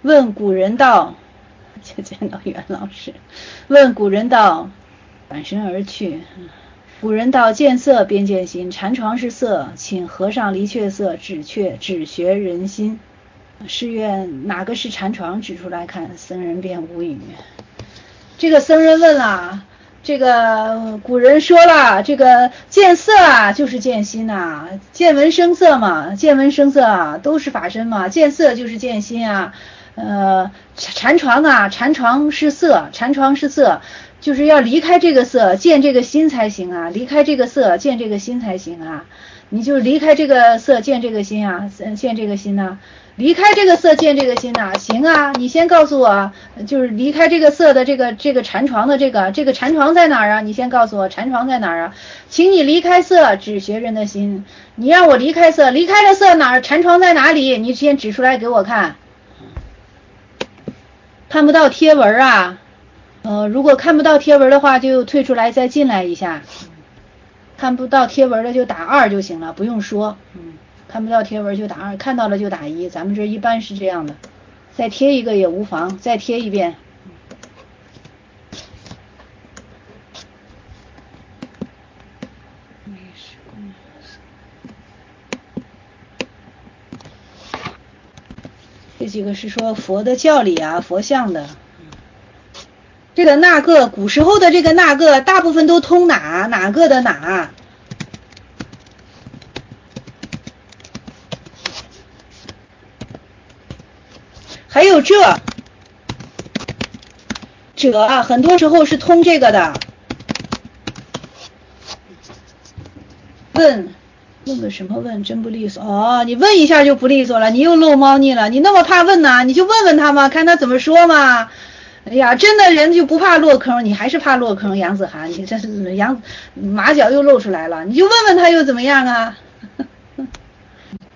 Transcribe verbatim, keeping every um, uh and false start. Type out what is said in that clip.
问古人道，就见到袁老师。问古人道，转身而去。古人道：见色便见心，禅床是色，请和尚离却色，只却只学人心。是愿哪个是禅床，指出来看。僧人便无语。这个僧人问了，这个古人说了，这个见色啊就是见心呐、啊，见闻声色嘛，见闻声色啊都是法身嘛，见色就是见心啊。呃，禅床啊，禅床是色，禅床是色，就是要离开这个色，见这个心才行啊，离开这个色，见这个心才行啊。你就离开这个色，见这个心啊，见这个心呐、啊。离开这个色见这个心呐、啊，行啊，你先告诉我，就是离开这个色的这个这个禅床的这个这个禅床在哪儿啊？你先告诉我禅床在哪儿啊？请你离开色，只学人的心。你让我离开色，离开了色哪儿？禅床在哪里？你先指出来给我看。看不到贴文啊？呃，如果看不到贴文的话，就退出来再进来一下。看不到贴文的就打二就行了，不用说。嗯，看不到贴文就打二，看到了就打一，咱们这一般是这样的。再贴一个也无妨，再贴一遍。这几个是说佛的教理啊，佛像的。这个那个古时候的这个那个大部分都通哪哪个的哪，还有这这啊，很多时候是通这个的。问问个什么问真不利索哦，你问一下就不利索了，你又漏猫腻了，你那么怕问呢，你就问问他嘛，看他怎么说嘛。哎呀，真的人就不怕落坑，你还是怕落坑，杨子涵，你这是杨马脚又露出来了，你就问问他又怎么样啊？